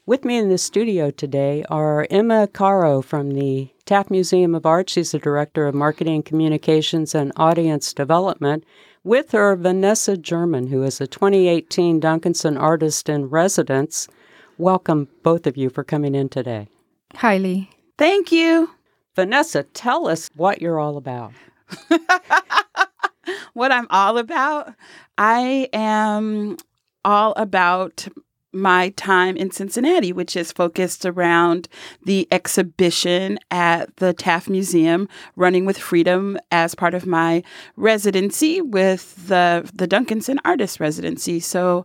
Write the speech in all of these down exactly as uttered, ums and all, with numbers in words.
With me in the studio today are Emma Caro from the Taft Museum of Art. She's the Director of Marketing, Communications, and Audience Development. With her, Vanessa German, who is a twenty eighteen Duncanson Artist in Residence. Welcome, both of you, for coming in today. Hi, Lee. Thank you. Vanessa, tell us what you're all about. What I'm all about? I am all about my time in Cincinnati, which is focused around the exhibition at the Taft Museum, Running with Freedom, as part of my residency with the, the Duncanson Artist Residency. So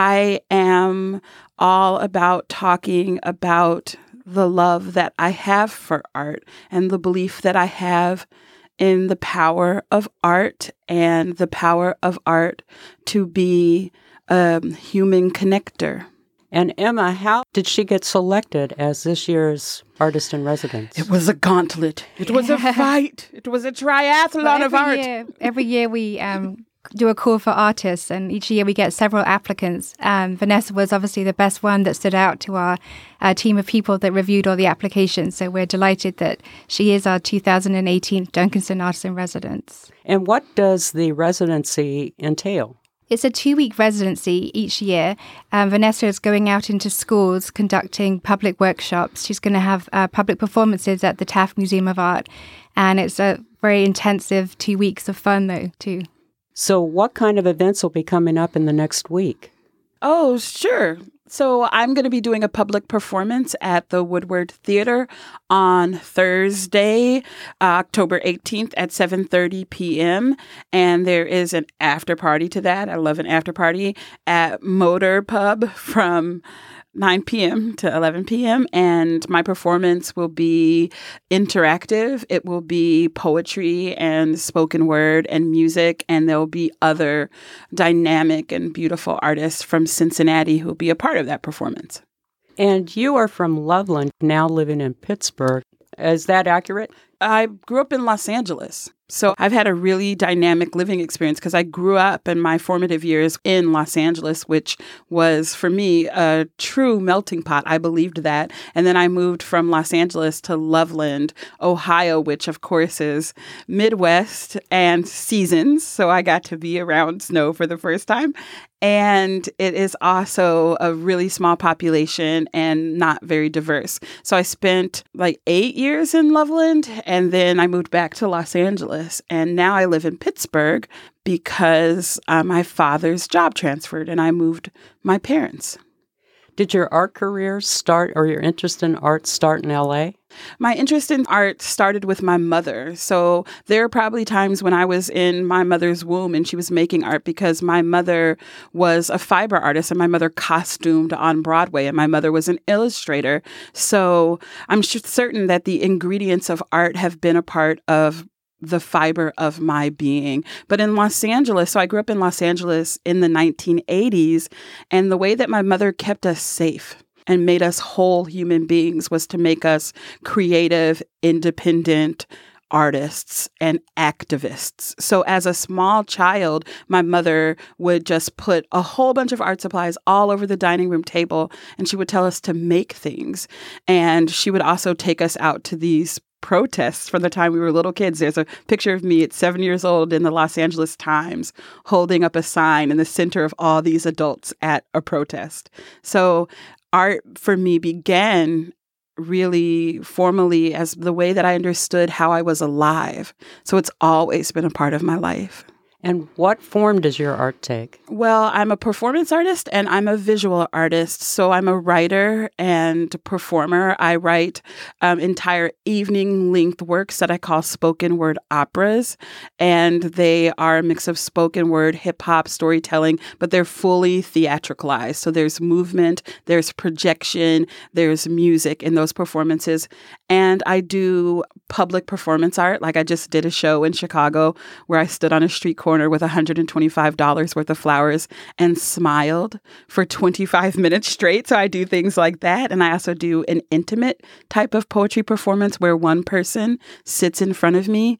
I am all about talking about the love that I have for art and the belief that I have in the power of art and the power of art to be a human connector. And Emma, how did she get selected as this year's Artist in Residence? It was a gauntlet. It was a fight. It was a triathlon well, of art. Year, every year we um, do a call for artists, and each year we get several applicants. Um, Vanessa was obviously the best one that stood out to our uh, team of people that reviewed all the applications. So we're delighted that she is our two thousand eighteen Duncanson Artist in Residence. And what does the residency entail? It's a two-week residency each year. Um, Vanessa is going out into schools, conducting public workshops. She's going to have uh, public performances at the Taft Museum of Art. And it's a very intensive two weeks of fun, though, too. So what kind of events will be coming up in the next week? Oh, sure. So I'm going to be doing a public performance at the Woodward Theater on Thursday, uh, October eighteenth at seven thirty p.m. And there is an after party to that. I love an after party at Motor Pub from nine p.m. to eleven p.m. And my performance will be interactive. It will be poetry and spoken word and music. And there will be other dynamic and beautiful artists from Cincinnati who will be a part of that performance. And you are from Loveland, now living in Pittsburgh. Is that accurate? I grew up in Los Angeles. So I've had a really dynamic living experience because I grew up in my formative years in Los Angeles, which was, for me, a true melting pot. I believed that. And then I moved from Los Angeles to Loveland, Ohio, which, of course, is Midwest and seasons. So I got to be around snow for the first time. And it is also a really small population and not very diverse. So I spent like eight years in Loveland, and then I moved back to Los Angeles. And now I live in Pittsburgh because uh, my father's job transferred and I moved my parents. Did your art career start, or your interest in art start in L A? My interest in art started with my mother. So there are probably times when I was in my mother's womb and she was making art because my mother was a fiber artist and my mother costumed on Broadway and my mother was an illustrator. So I'm certain that the ingredients of art have been a part of the fiber of my being. But in Los Angeles, so I grew up in Los Angeles in the nineteen eighties, and the way that my mother kept us safe and made us whole human beings was to make us creative, independent artists and activists. So as a small child, my mother would just put a whole bunch of art supplies all over the dining room table, and she would tell us to make things. And she would also take us out to these protests from the time we were little kids. There's a picture of me at seven years old in the Los Angeles Times holding up a sign in the center of all these adults at a protest. So art for me began really formally as the way that I understood how I was alive. So it's always been a part of my life. And what form does your art take? Well, I'm a performance artist and I'm a visual artist. So I'm a writer and performer. I write um, entire evening-length works that I call spoken word operas. And they are a mix of spoken word, hip-hop, storytelling, but they're fully theatricalized. So there's movement, there's projection, there's music in those performances. And I do public performance art. Like I just did a show in Chicago where I stood on a street corner corner with one hundred twenty-five dollars worth of flowers and smiled for twenty-five minutes straight. So I do things like that. And I also do an intimate type of poetry performance where one person sits in front of me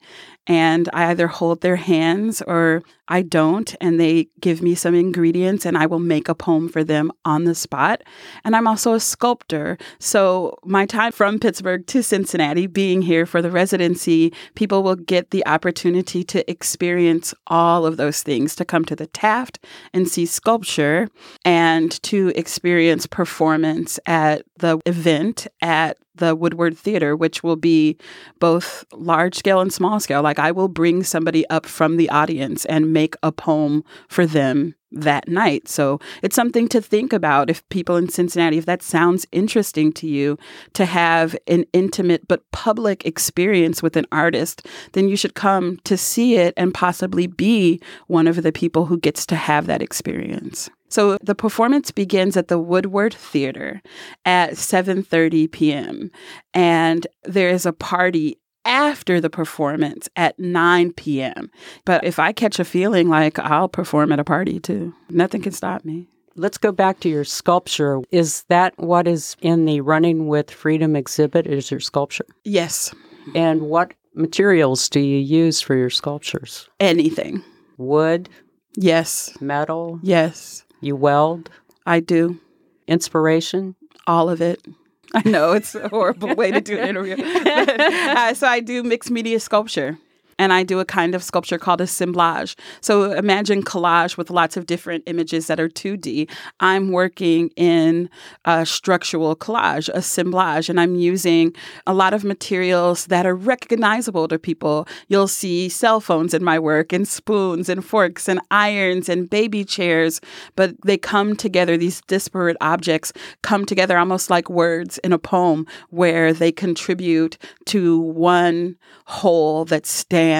and I either hold their hands or I don't, and they give me some ingredients and I will make a poem for them on the spot. And I'm also a sculptor. So my time from Pittsburgh to Cincinnati, being here for the residency, people will get the opportunity to experience all of those things, to come to the Taft and see sculpture and to experience performance at the event at the Woodward Theater, which will be both large scale and small scale. Like I will bring somebody up from the audience and make a poem for them that night. So it's something to think about if people in Cincinnati, if that sounds interesting to you, to have an intimate but public experience with an artist, then you should come to see it and possibly be one of the people who gets to have that experience. So the performance begins at the Woodward Theater at seven thirty p.m. and there is a party after the performance at nine p.m. But if I catch a feeling, like I'll perform at a party too. Nothing can stop me. Let's go back to your sculpture. Is that what is in the Running with Freedom exhibit, is your sculpture? Yes. And what materials do you use for your sculptures? Anything. Wood? Yes. Metal? Yes. You weld? I do. Inspiration? All of it. I know it's a horrible way to do an interview. But, uh, so I do mixed media sculpture. And I do a kind of sculpture called assemblage. So imagine collage with lots of different images that are two D. I'm working in a structural collage, assemblage, and I'm using a lot of materials that are recognizable to people. You'll see cell phones in my work, and spoons, and forks, and irons, and baby chairs, but they come together, these disparate objects come together almost like words in a poem where they contribute to one whole that stands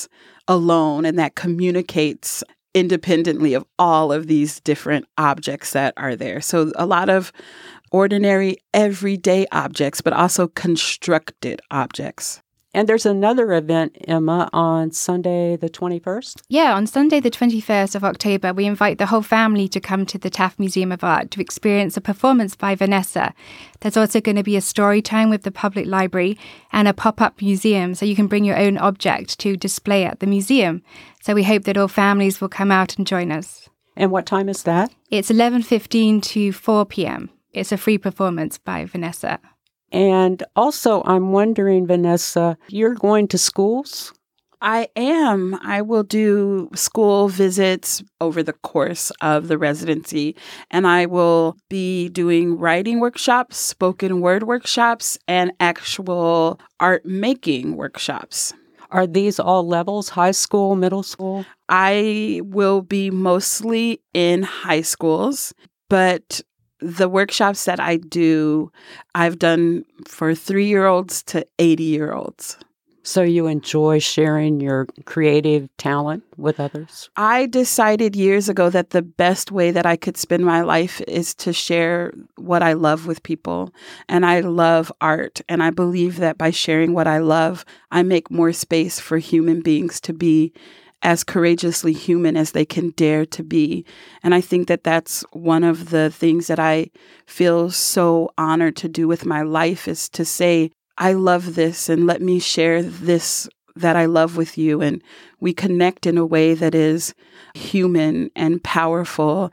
alone and that communicates independently of all of these different objects that are there. So a lot of ordinary, everyday objects, but also constructed objects. And there's another event, Emma, on Sunday the twenty-first? Yeah, on Sunday the twenty-first of October, we invite the whole family to come to the Taft Museum of Art to experience a performance by Vanessa. There's also going to be a story time with the public library and a pop-up museum, so you can bring your own object to display at the museum. So we hope that all families will come out and join us. And what time is that? It's eleven fifteen to four p.m. It's a free performance by Vanessa. And also, I'm wondering, Vanessa, you're going to schools? I am. I will do school visits over the course of the residency, and I will be doing writing workshops, spoken word workshops, and actual art making workshops. Are these all levels, high school, middle school? I will be mostly in high schools, but the workshops that I do, I've done for three-year-olds to eighty-year-olds. So you enjoy sharing your creative talent with others? I decided years ago that the best way that I could spend my life is to share what I love with people. And I love art. And I believe that by sharing what I love, I make more space for human beings to be as courageously human as they can dare to be. And I think that that's one of the things that I feel so honored to do with my life, is to say, I love this and let me share this that I love with you. And we connect in a way that is human and powerful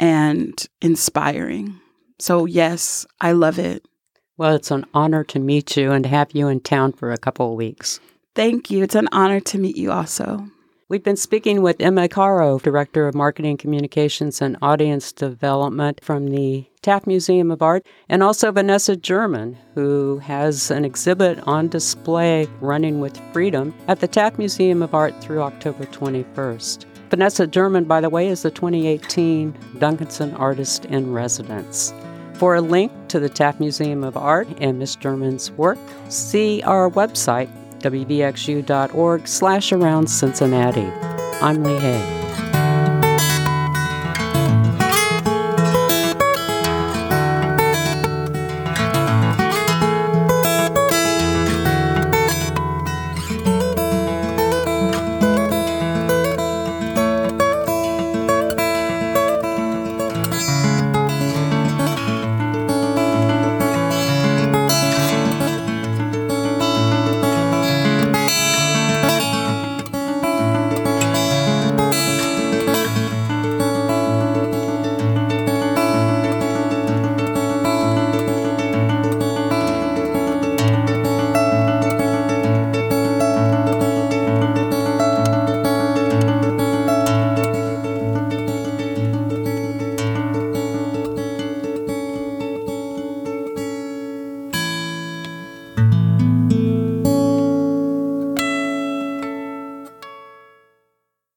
and inspiring. So yes, I love it. Well, it's an honor to meet you and to have you in town for a couple of weeks. Thank you. It's an honor to meet you also. We've been speaking with Emma Caro, Director of Marketing, Communications, and Audience Development from the Taft Museum of Art, and also Vanessa German, who has an exhibit on display, Running with Freedom, at the Taft Museum of Art through October twenty-first. Vanessa German, by the way, is the twenty eighteen Duncanson Artist in Residence. For a link to the Taft Museum of Art and Miss German's work, see our website, w v x u dot org slash around Cincinnati. I'm Lee Hay.